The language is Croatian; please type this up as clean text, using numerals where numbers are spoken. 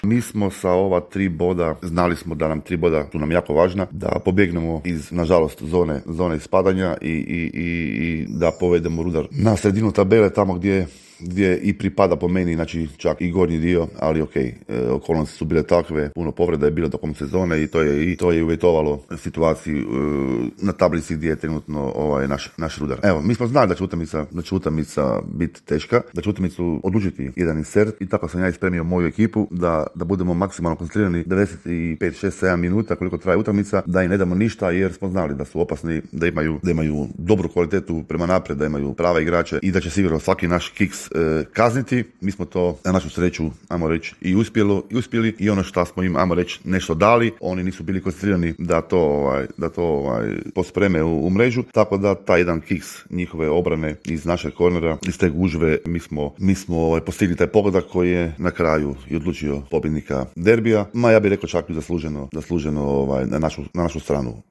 Mi smo sa ova 3 boda, znali smo da nam 3 boda su nam jako važna, da pobjegnemo iz, nažalost, zone ispadanja i da povedemo Rudar na sredinu tabele, tamo gdje i pripada po meni, znači čak i gornji dio, ali okolnosti su bile takve, puno povreda je bilo tokom sezone i to je uvjetovalo situaciju na tablici gdje je trenutno naš Rudar. Evo, mi smo znali da će utakmica biti teška, da će utakmicu odlučiti jedan insert i tako sam ja ispremio moju ekipu da budemo maksimalno koncentrirani 95, 6, 7 minuta koliko traje utakmica, da im ne damo ništa jer smo znali da su opasni, da imaju dobru kvalitetu prema naprijed, da imaju prave igrače i da će sigurno svaki naš kiks kazniti. Mi smo to na našu sreću, ajmo reći, i uspjeli i ono što smo im, ajmo reći, nešto dali, oni nisu bili koncentrirani da to pospreme u mrežu, tako da taj jedan kiks njihove obrane iz našeg kornera, iz te gužve, mi smo postigli taj pogodak koji je na kraju i odlučio pobjednika derbija, ja bih rekao čak i zasluženo na našu stranu.